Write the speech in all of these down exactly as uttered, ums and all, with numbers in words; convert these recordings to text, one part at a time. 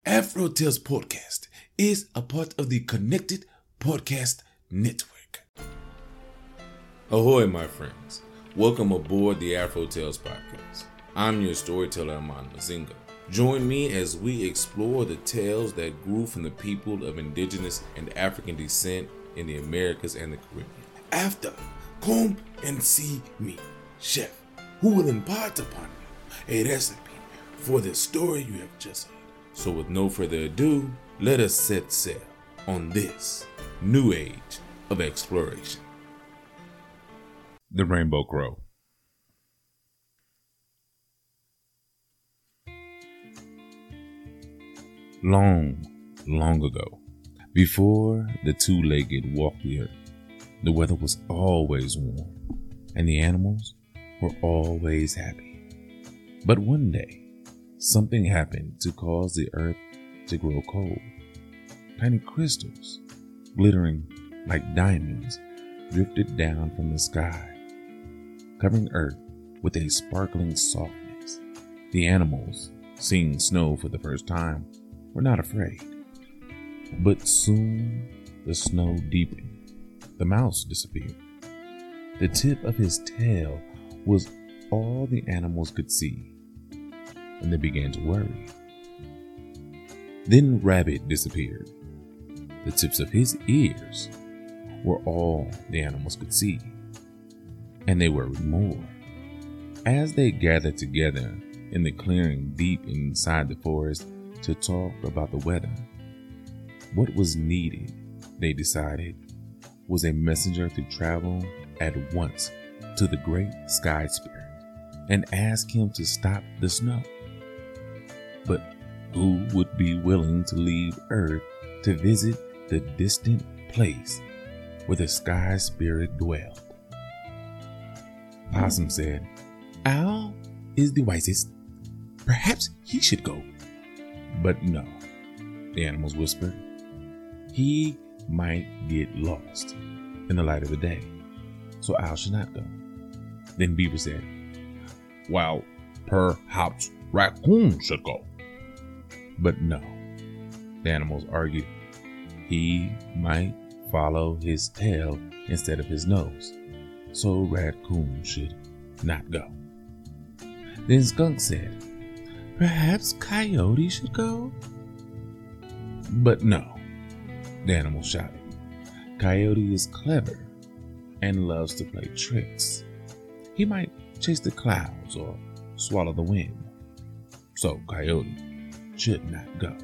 Afro Tales Podcast is a part of the Connected Podcast Network. Ahoy, my friends. Welcome aboard the Afro Tales Podcast. I'm your storyteller, Aman Mazinga. Join me as we explore the tales that grew from the people of indigenous and African descent in the Americas and the Caribbean. After, come and see me, chef, who will impart upon you a recipe for the story you have just heard. So with no further ado, let us set sail on this new age of exploration. The Rainbow Crow. Long, long ago, before the two-legged walked the earth, the weather was always warm, and the animals were always happy. But one day, something happened to cause the earth to grow cold. Tiny crystals, glittering like diamonds, drifted down from the sky, covering earth with a sparkling softness. The animals, seeing snow for the first time, were not afraid. But soon the snow deepened. The mouse disappeared. The tip of his tail was all the animals could see, and they began to worry. Then Rabbit disappeared. The tips of his ears were all the animals could see, and they worried more. As they gathered together in the clearing deep inside the forest to talk about the weather, what was needed, they decided, was a messenger to travel at once to the great sky spirit and ask him to stop the snow. But who would be willing to leave Earth to visit the distant place where the sky spirit dwelled? Possum said, "Owl is the wisest. Perhaps he should go." But no, the animals whispered. He might get lost in the light of the day, so Owl should not go. Then Beaver said, "Well, perhaps Raccoon should go." But no, the animals argued. He might follow his tail instead of his nose, so Raccoon should not go. Then Skunk said, "Perhaps Coyote should go." But no, the animals shouted. Coyote is clever and loves to play tricks. He might chase the clouds or swallow the wind, so Coyote should not go.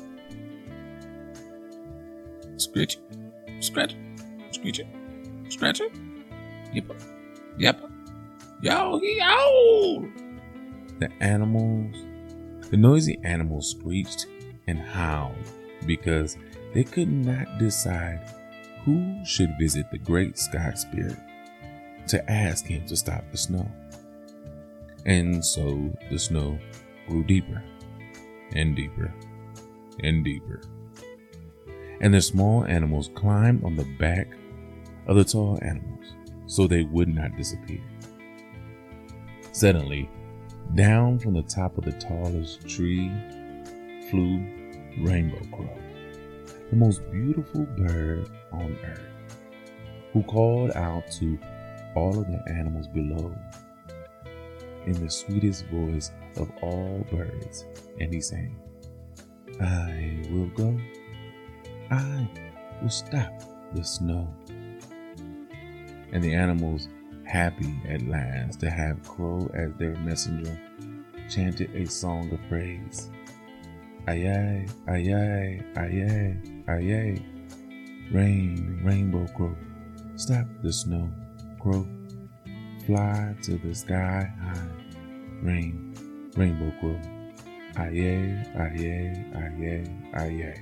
Scritch, scratch, screech it, scratch it, yep, yep, yo, yo. The animals, the noisy animals screeched and howled because they could not decide who should visit the great sky spirit to ask him to stop the snow. And so the snow grew deeper and deeper and deeper. And the small animals climbed on the back of the tall animals so they would not disappear. Suddenly, down from the top of the tallest tree flew Rainbow Crow, the most beautiful bird on earth, who called out to all of the animals below in the sweetest voice of all birds, and he sang, "I will go, I will stop the snow." And the animals, happy at last to have Crow as their messenger, chanted a song of praise. Aye, aye, aye, aye, aye, rain, Rainbow Crow, stop the snow, Crow, fly to the sky high, rain, Rainbow Crow, aye, aye, aye, aye.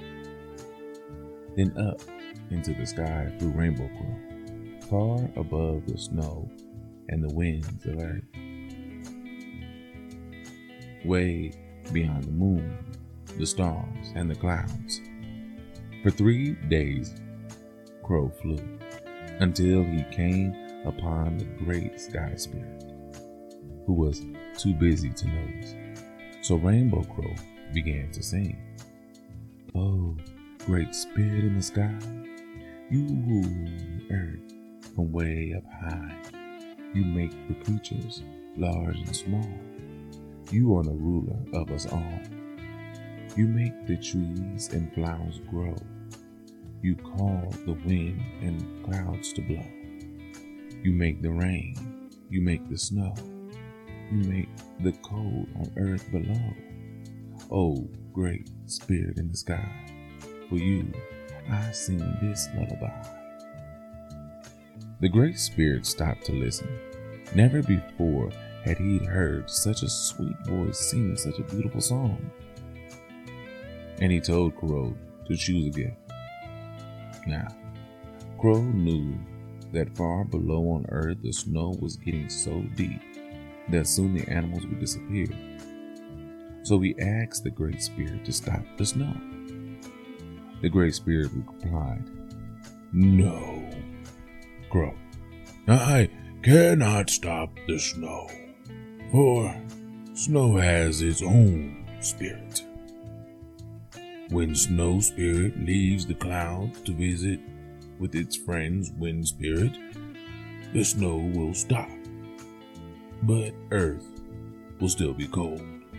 Then up into the sky flew Rainbow Crow, far above the snow and the winds of earth. Way beyond the moon, the stars, and the clouds. For three days, Crow flew, until he came upon the great sky spirit, who was too busy to notice. So Rainbow Crow began to sing. Oh, great spirit in the sky, you rule the earth from way up high. You make the creatures large and small. You are the ruler of us all. You make the trees and flowers grow. You call the wind and clouds to blow. You make the rain. You make the snow. You make the cold on earth below. Oh, great spirit in the sky, for you I sing this lullaby. The great spirit stopped to listen. Never before had he heard such a sweet voice sing such a beautiful song. And he told Crow to choose a gift. Now, Crow knew that far below on earth the snow was getting so deep that soon the animals would disappear. So he asked the great spirit to stop the snow. The great spirit replied, "No, Crow, I cannot stop the snow, for snow has its own spirit. When snow spirit leaves the clouds to visit with its friends wind spirit, the snow will stop, but earth will still be cold."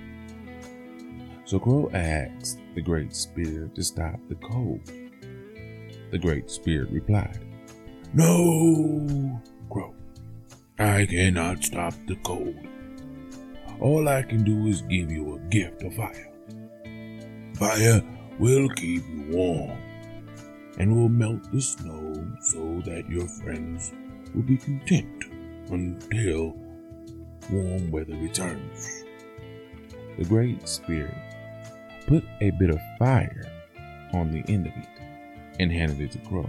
So Crow asked the great spirit to stop the cold. The great spirit replied, "No, Crow, I cannot stop the cold. All I can do is give you a gift of fire. Fire will keep you warm and will melt the snow so that your friends will be content until warm weather returns." The great spirit put a bit of fire on the end of it and handed it to Crow.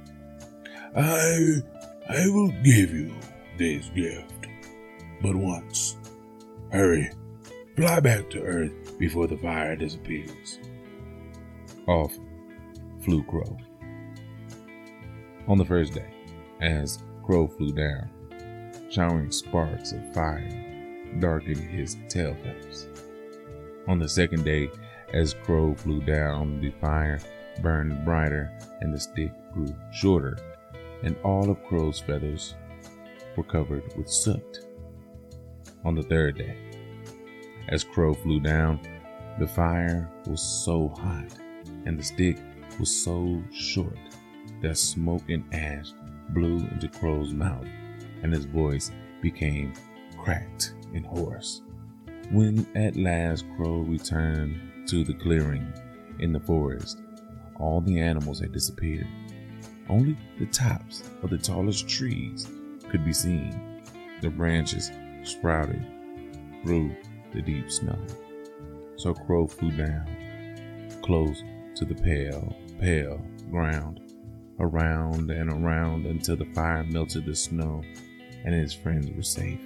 I, I will give you this gift, but once. Hurry, fly back to Earth before the fire disappears." Off flew Crow. On the first day, as Crow flew down, showering sparks of fire darkened his tail feathers. On the second day, as Crow flew down, the fire burned brighter and the stick grew shorter, and all of Crow's feathers were covered with soot. On the third day, as Crow flew down, the fire was so hot and the stick was so short that smoke and ash blew into Crow's mouth, and his voice became cracked and hoarse. When at last Crow returned to the clearing in the forest, all the animals had disappeared. Only the tops of the tallest trees could be seen. The branches sprouted through the deep snow. So Crow flew down, close to the pale, pale ground, around and around until the fire melted the snow and his friends were safe.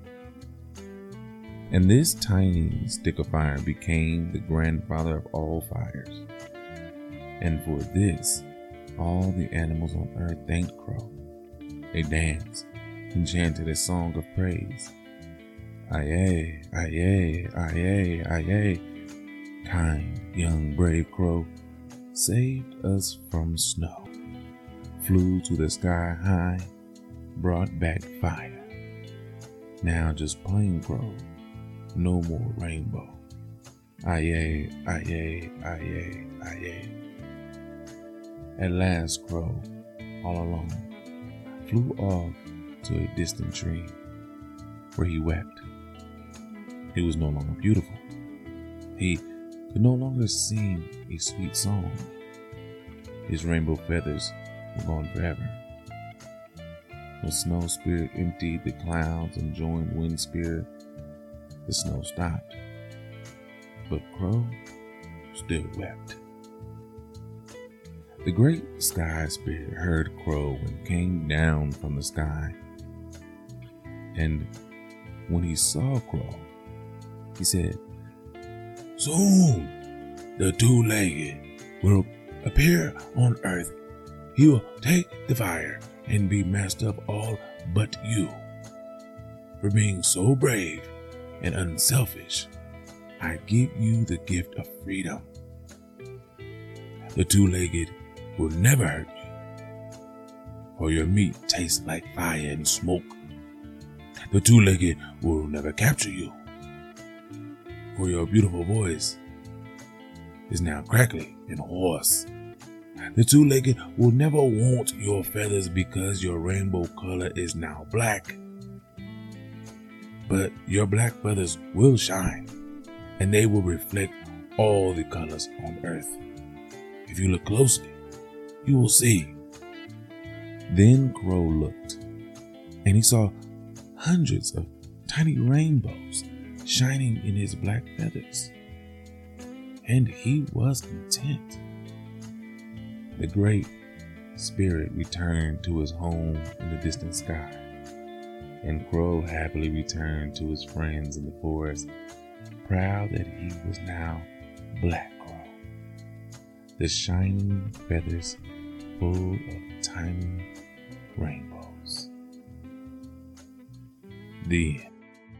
And this tiny stick of fire became the grandfather of all fires. And for this, all the animals on earth thanked Crow. They danced and chanted a song of praise. Aye, aye, aye, aye, kind, young, brave Crow saved us from snow, flew to the sky high, brought back fire. Now just plain Crow, no more rainbow. Aye, aye, aye, aye. At last Crow, all alone, flew off to a distant tree where he wept. It was no longer beautiful. He could no longer sing a sweet song. His rainbow feathers were gone forever. When Snow Spirit emptied the clouds and joined Wind Spirit, the snow stopped. But Crow still wept. The great Sky Spirit heard Crow and came down from the sky. And when he saw Crow, he said, "Soon the two-legged will appear on earth. He will take the fire and be master of all but you. For being so brave and unselfish, I give you the gift of freedom. The two-legged will never hurt you, for your meat tastes like fire and smoke. The two-legged will never capture you, for your beautiful voice is now crackly and hoarse. The two-legged will never want your feathers because your rainbow color is now black. But your black feathers will shine, and they will reflect all the colors on earth. If you look closely, you will see. Then Crow looked, and he saw hundreds of tiny rainbows shining in his black feathers. And he was content. The Great Spirit returned to his home in the distant sky, and Crow happily returned to his friends in the forest, proud that he was now Black Crow, the shining feathers full of tiny rainbows. The end.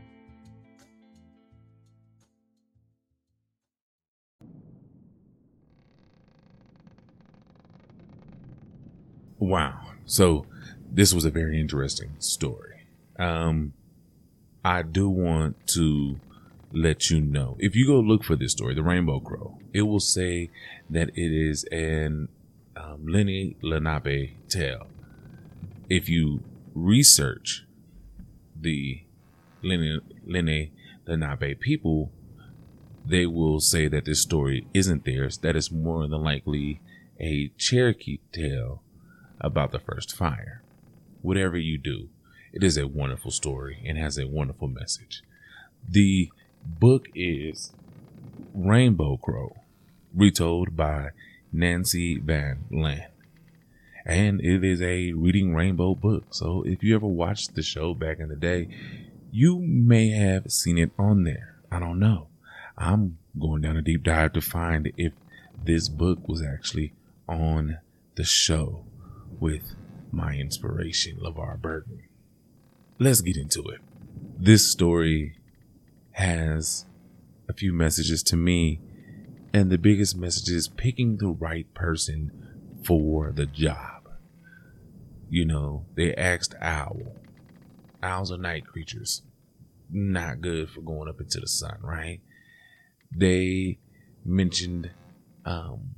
Wow. So this was a very interesting story. Um, I do want to let you know, if you go look for this story, The Rainbow Crow, it will say that it is an um, Lenni Lenape tale. If you research the Lenni, Lenni Lenape people, they will say that this story isn't theirs. That is more than likely a Cherokee tale about the first fire. Whatever you do, it is a wonderful story and has a wonderful message. The book is Rainbow Crow, retold by Nancy Van Land. And it is a Reading Rainbow book. So if you ever watched the show back in the day, you may have seen it on there. I don't know. I'm going down a deep dive to find if this book was actually on the show with my inspiration, LeVar Burton. Let's get into it. This story has a few messages to me, and the biggest message is picking the right person for the job. You know, they asked Owl. Owls are night creatures. Not good for going up into the sun, right? They mentioned um,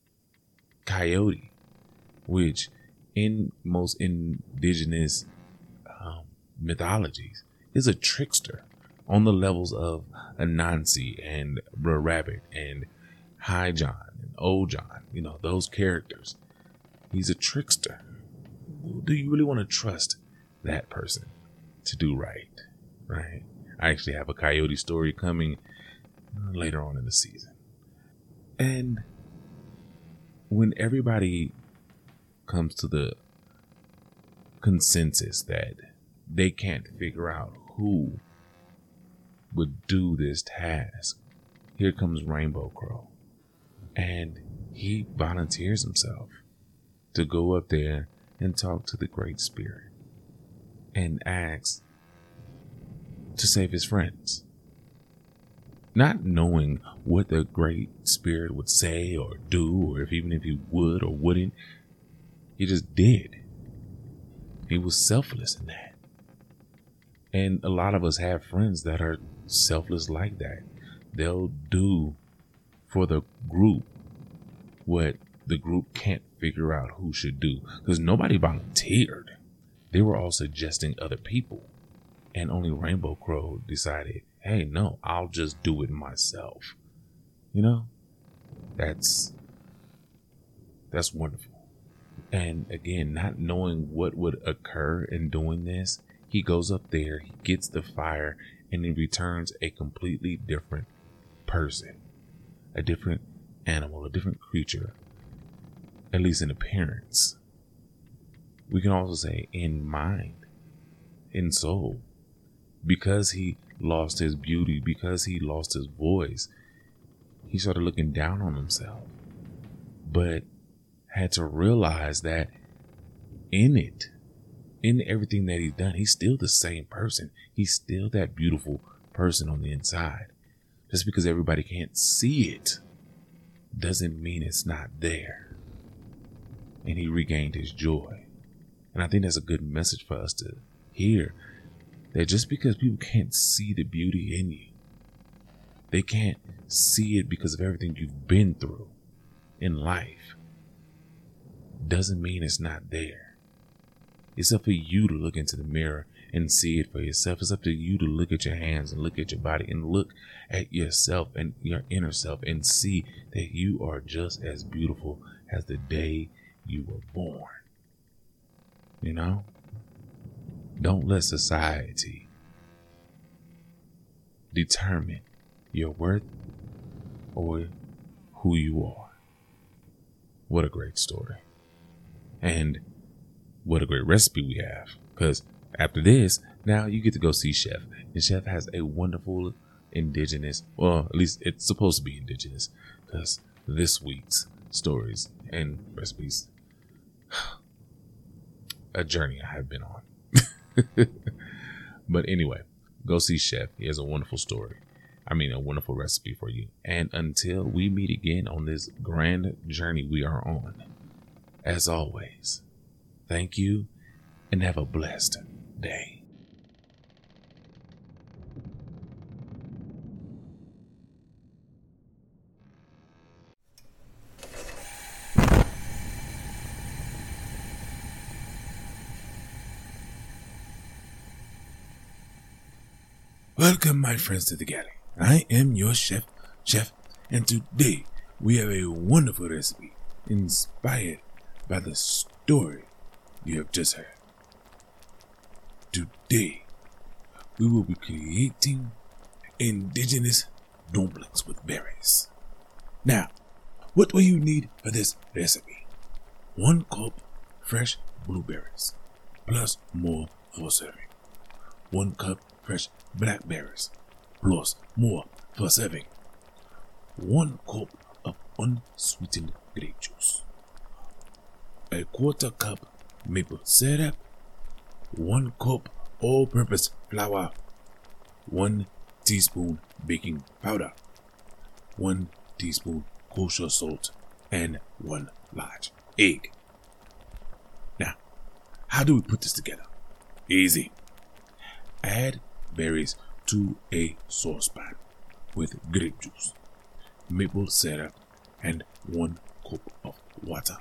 Coyote, which in most indigenous um, mythologies is a trickster on the levels of Anansi and Brer Rabbit and High John and Old John. You know, those characters. He's a trickster. Do you really want to trust that person to do right? Right? I actually have a coyote story coming later on in the season. And when everybody comes to the consensus that they can't figure out who would do this task, here comes Rainbow Crow. And he volunteers himself to go up there and talk to the Great Spirit and asks to save his friends. Not knowing what the Great Spirit would say or do, or if even if he would or wouldn't, he just did. He was selfless in that. And a lot of us have friends that are selfless like that. They'll do for the group what the group can't figure out who should do, because nobody volunteered. They were all suggesting other people, and only Rainbow Crow decided, hey, no, I'll just do it myself. You know, that's that's wonderful. And again, not knowing what would occur in doing this, he goes up there, he gets the fire, and he returns a completely different person, a different animal, a different creature, at least in appearance. We can also say in mind, in soul, because he lost his beauty, because he lost his voice, he started looking down on himself, but had to realize that in it, in everything that he's done, he's still the same person. He's still that beautiful person on the inside. Just because everybody can't see it doesn't mean it's not there. And he regained his joy. And I think that's a good message for us to hear, that just because people can't see the beauty in you, they can't see it because of everything you've been through in life, doesn't mean it's not there. It's up for you to look into the mirror and see it for yourself. It's up to you to look at your hands and look at your body and look at yourself and your inner self and see that you are just as beautiful as the day you were born. You know? Don't let society determine your worth or who you are. What a great story. And what a great recipe we have. Because after this, now you get to go see Chef. And Chef has a wonderful indigenous, well, at least it's supposed to be indigenous, because this week's stories and recipes, a journey I have been on. But anyway, go see Chef. He has a wonderful story. I mean, a wonderful recipe for you. And until we meet again on this grand journey we are on, as always, thank you and have a blessed day. Welcome, my friends, to the galley. I am your chef, Chef, and today we have a wonderful recipe inspired by the story you have just heard. Today, we will be creating indigenous dumplings with berries. Now, what will you need for this recipe? One cup fresh blueberries, plus more for serving. One cup fresh blackberries, plus more for serving. One cup of unsweetened grape juice. A quarter cup maple syrup. One cup all-purpose flour. One teaspoon baking powder. One teaspoon kosher salt. And one large egg. Now, how do we put this together? Easy. Add berries to a saucepan with grape juice, maple syrup, and one cup of water.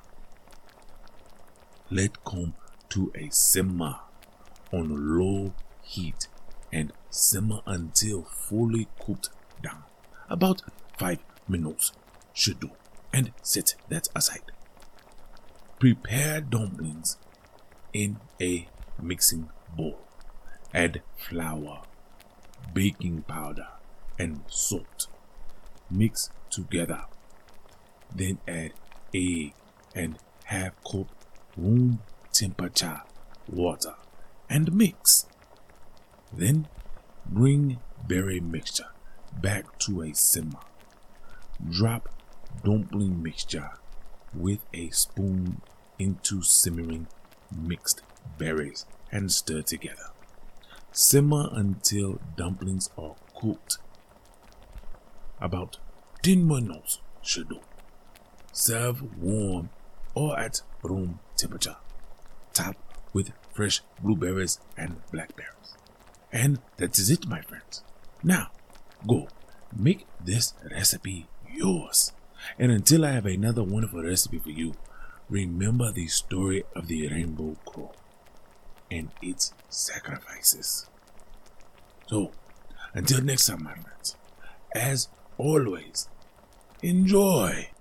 Let come to a simmer on low heat and simmer until fully cooked down. About five minutes should do, and set that aside. Prepare dumplings in a mixing bowl. Add flour, baking powder, and salt. Mix together. Then add egg and half cup room temperature water and mix. Then bring berry mixture back to a simmer. Drop dumpling mixture with a spoon into simmering mixed berries and stir together. Simmer until dumplings are cooked. About ten minutes should do. Serve warm or at room temperature. Top with fresh blueberries and blackberries. And that is it, my friends. Now, go make this recipe yours. And until I have another wonderful recipe for you, remember the story of the rainbow crow and its sacrifices. So, until next time, my friends, as always, enjoy.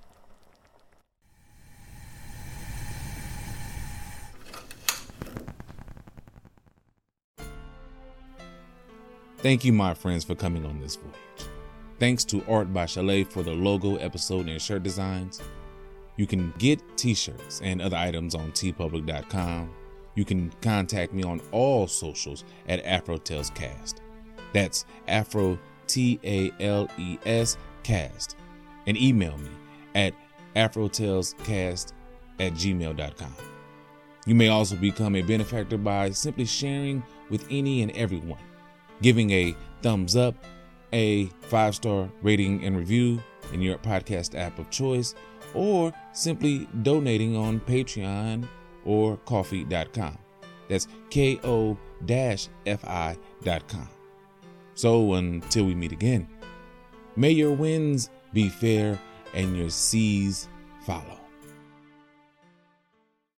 Thank you, my friends, for coming on this voyage. Thanks to Art by Chalet for the logo, episode, and shirt designs. You can get t-shirts and other items on t public dot com. You can contact me on all socials at AfroTalesCast. That's Afro T A L E S Cast. And email me at afrotalescast at gmail dot com. You may also become a benefactor by simply sharing with any and everyone, giving a thumbs up, a five-star rating and review, in your podcast app of choice, or simply donating on Patreon or Ko-fi dot com. That's K O F I dot com. So until we meet again, may your winds be fair and your seas follow.